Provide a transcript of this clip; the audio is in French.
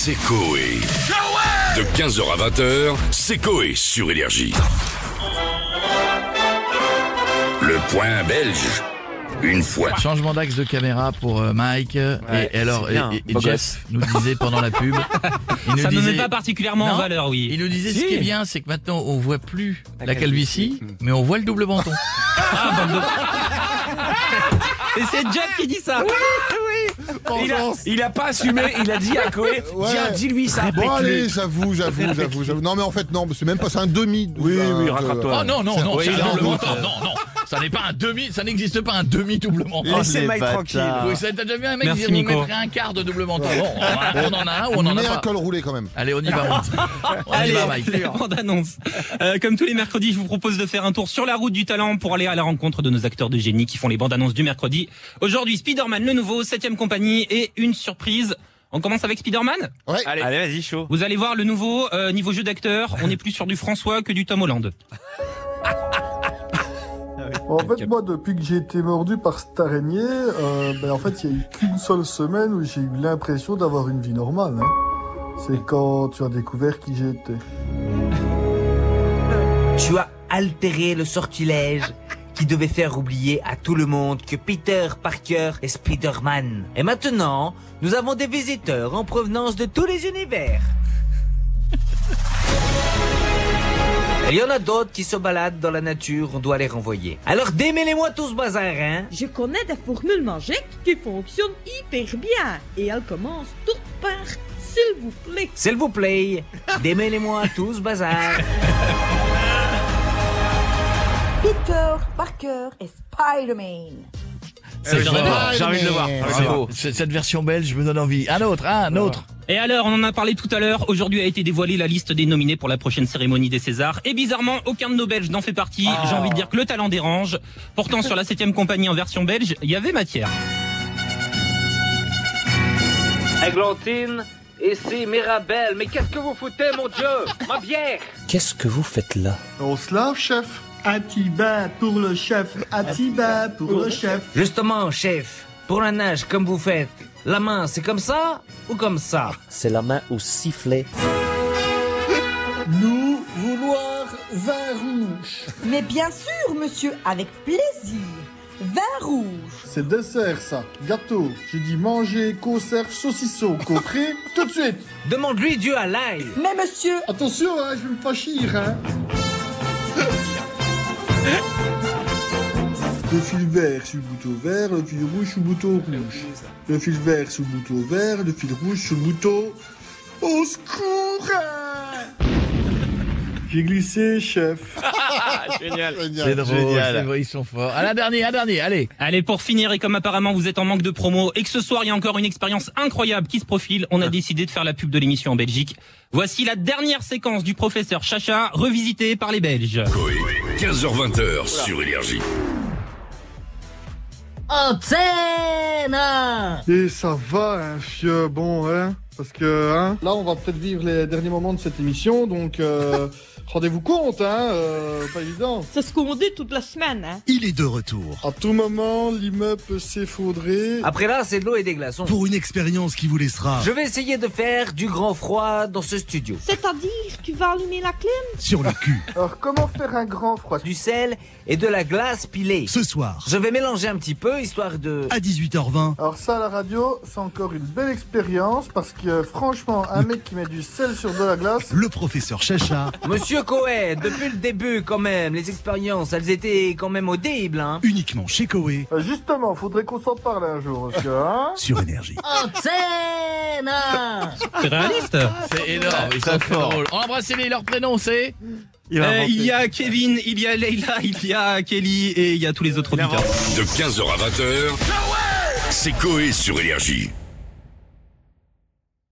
c'est Coé. De 15h à 20h, c'est Coé sur Énergie. Le point belge. Une fois. Changement d'axe de caméra pour Mike. Ouais, et alors, c'est bien, et Jeff nous disait pendant la pub. Ça ne met pas particulièrement en valeur, oui. Il nous disait Si. ce qui est bien, c'est que maintenant on voit plus la calvitie. calvitie, mais on voit le double menton. Et c'est Jeff qui dit ça. Il a pas assumé, il a dit à Coé, Ouais. tiens, dis-lui ça. Bon allez, j'avoue. Non mais en fait non, c'est même pas, c'est un demi. Oui, rattrape-toi. Oh non, Oui, c'est un non, double non, menton. Non. Ça n'est pas un demi, ça n'existe pas un demi double menton. Laissez Mike tranquille. Oui, ça t'as déjà vu un mec Merci, dire vous Nico. mettrez un quart de double menton. Bon, on en a un ou on en Mais a un pas. col roulé quand même. Allez, on y va, on y va, Mike. Les bandes annonces. Comme tous les mercredis, je vous propose de faire un tour sur la route du talent pour aller à la rencontre de nos acteurs de génie qui font les bandes annonces du mercredi. Aujourd'hui, Spider-Man le nouveau, 7ème compagnie et une surprise. On commence avec Spider-Man. Ouais. Allez, vas-y, chaud. Vous allez voir le nouveau, niveau jeu d'acteur, on est plus sur du François que du Tom Holland. En fait, moi, depuis que j'ai été mordu par cette araignée, en fait, il n'y a eu qu'une seule semaine où j'ai eu l'impression d'avoir une vie normale. Hein. C'est quand tu as découvert qui j'étais. Tu as altéré le sortilège qui devait faire oublier à tout le monde que Peter Parker est Spider-Man. Et maintenant, nous avons des visiteurs en provenance de tous les univers. Il y en a d'autres qui se baladent dans la nature, on doit les renvoyer. Alors démêlez-moi tout ce bazar, hein. Je connais des formules magiques qui fonctionnent hyper bien. Et elles commencent toutes par « s'il vous plaît ». S'il vous plaît, démêlez-moi tout ce bazar. Peter Parker et Spider-Man. C'est J'ai envie de le voir. Bravo. Cette version belge me donne envie. Un autre. Et alors, on en a parlé tout à l'heure, aujourd'hui a été dévoilée la liste des nominés pour la prochaine cérémonie des Césars. Et bizarrement, aucun de nos Belges n'en fait partie. J'ai envie de dire que le talent dérange. Pourtant, sur la 7ème compagnie en version belge, il y avait matière. Églantine, ici Mirabelle, mais qu'est-ce que vous foutez, mon Dieu? Ma bière! Qu'est-ce que vous faites là? On se lave, chef. Un petit bain pour le chef. Un petit bain pour le chef. Justement, chef, pour la nage, comme vous faites, la main, c'est comme ça ou comme ça? C'est la main au sifflet. Nous vouloir vin rouge. Mais bien sûr, monsieur, avec plaisir. Vin rouge. C'est dessert, ça. Gâteau. J'ai dit manger, conserve, saucisson. Compris? Tout de suite. Demande-lui Dieu à l'ail. Mais monsieur, Attention, hein, je vais me fâchir, hein. Le fil vert sur le bouton vert, le fil rouge sur le bouton rouge. Le fil vert sur le bouton vert, le fil rouge sur le bouton... Au secours, hein. J'ai glissé, chef. Génial. C'est drôle, c'est vrai, ils sont forts. Un dernier, allez. Allez, pour finir, et comme apparemment vous êtes en manque de promo, et que ce soir il y a encore une expérience incroyable qui se profile, on a décidé de faire la pub de l'émission en Belgique. Voici la dernière séquence du professeur Chacha, revisitée par les Belges. Coé, 15h20h sur Énergie. antenne. Et ça va, hein, fieu, bon, hein. Parce que, hein, là, on va peut-être vivre les derniers moments de cette émission, donc rendez-vous compte, hein, pas évident. C'est ce qu'on dit toute la semaine, hein. Il est de retour. À tout moment, l'immeuble peut s'effondrer. Après là, c'est de l'eau et des glaçons. Pour une expérience qui vous laissera Je vais essayer de faire du grand froid dans ce studio. C'est-à-dire, tu vas allumer la clim? sur le cul. Alors, comment faire un grand froid? Du sel et de la glace pilée. Ce soir, Je vais mélanger un petit peu, histoire de... à 18h20, Alors ça, à la radio, c'est encore une belle expérience, parce que franchement, un mec qui met du sel sur de la glace... le professeur Chacha, Monsieur Coé, depuis le début quand même, les expériences, elles étaient quand même audibles, hein. uniquement chez Coé, Justement, faudrait qu'on s'en parle un jour, parce que, hein. sur Énergie. Antenne. C'est réaliste. C'est énorme, ils sont très drôles. Embrassez-les, leur prénom c'est... Il y a Kevin, il y a Leila, il y a Kelly et il y a tous les autres auditeurs. De 15h à 20h, c'est Coé sur Énergie.